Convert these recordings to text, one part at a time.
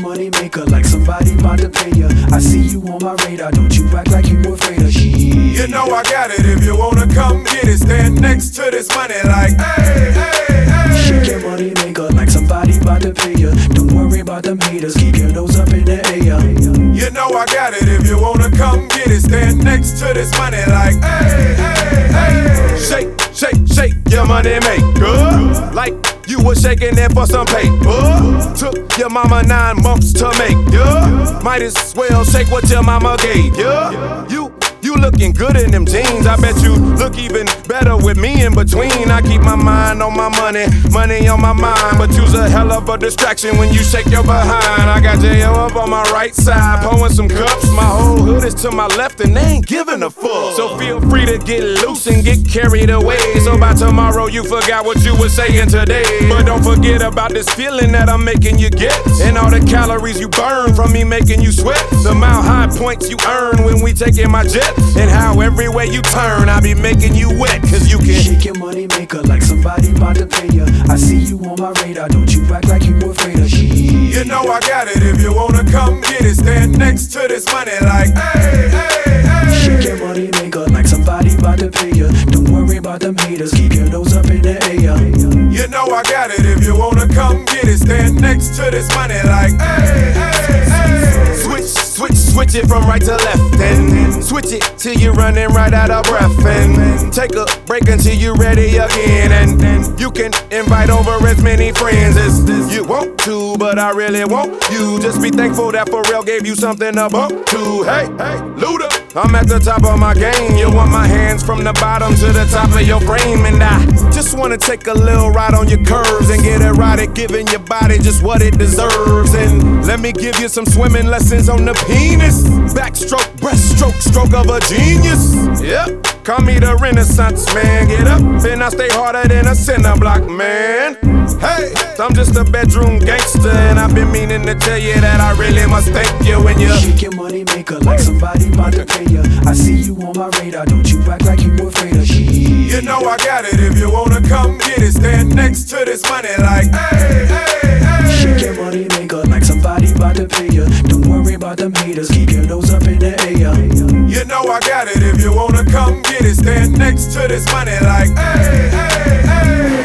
money maker like somebody about to pay ya. I see you on my radar, don't you act like you afraid of shit. You know I got it, if you wanna come get it, stand next to this money like, hey, hey, hey. Shake your money maker like somebody about to pay ya. Don't worry about them haters, keep your nose up in the air. You know I got it, if you wanna come get it, stand next to this money like, hey, hey, hey. Shake, shake, shake your money maker, like you was shaking it for some paper. Took your mama 9 months to make ya. Might as well shake what your mama gave ya. You looking good in them jeans. I bet you look even better with me in between. I keep my mind on my money, money on my mind. But you's a hell of a distraction when you shake your behind. I got J.O. up on my right side, pouring some cups. My whole hood is to my left and they ain't giving a fuck. So feel free to get loose and get carried away. So by tomorrow you forgot what you were saying today. But don't forget about this feeling that I'm making you get, and all the calories you burn from me making you sweat. The mile high points you earn when we taking my jet, and how everywhere you turn I be making you wet. Cause you can shake your money maker like somebody about to pay ya. I see you on my radar, don't you act like you afraid of shit. You know I got it, if you wanna come get it, stand next to this money like, hey, hey, hey. Shake your money maker like somebody about to pay ya. Don't worry about them haters, keep your nose up in the air. You know I got it, if you wanna come get it, stand next to this money like, hey, hey, hey. Switch it from right to left, and switch it till you're running right out of breath, and take a break until you're ready again, and you can invite over as many friends as you want to, but I really want you. Just be thankful that Pharrell gave you something to bump to. Hey, Luda, I'm at the top of my game. You want my hands from the bottom to the top of your frame, and I just wanna take a little ride on your curves and get it right at giving your body just what it deserves. And let me give you some swimming lessons on the penis. Backstroke, breaststroke, stroke of a genius. Yep, call me the Renaissance man. Get up and I stay harder than a cinder block, man. Hey, I'm just a bedroom gangster, and I've been meaning to tell you that I really must thank you when you shake your money maker like somebody about to pay ya. I see you on my radar, don't you act like you afraid of shit. You know I got it, if you wanna come get it, stand next to this money like, hey, hey, hey. Shake your money maker like somebody about to pay ya. Don't worry about them haters, keep your nose up in the air. You know I got it, if you wanna come get it, stand next to this money like, hey, hey, hey.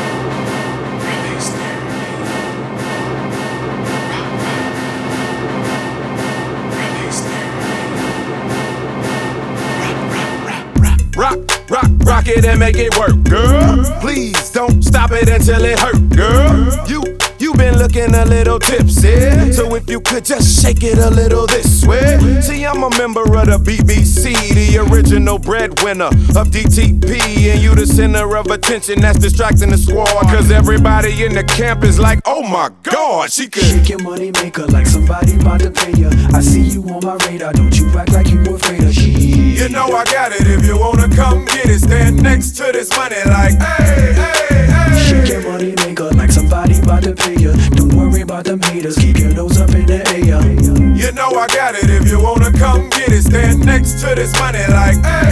Rock it and make it work, girl. Please don't stop it until it hurt, girl. You been looking a little tipsy, so if you could just shake it a little this way. See, I'm a member of the BBC, the original breadwinner of DTP, and you the center of attention that's distracting the squad. Cause everybody in the camp is like, oh my God, she could shake your money maker like somebody about to pay ya. I see you on my radar, don't you act like you afraid of shit. You know I got it, if you wanna come get it, stand next to this money like, hey, hey, hey. Shake your money maker like somebody about to pay ya. Don't worry about them haters, keep your nose up in the air. You know I got it, if you wanna come get it, stand next to this money like, hey.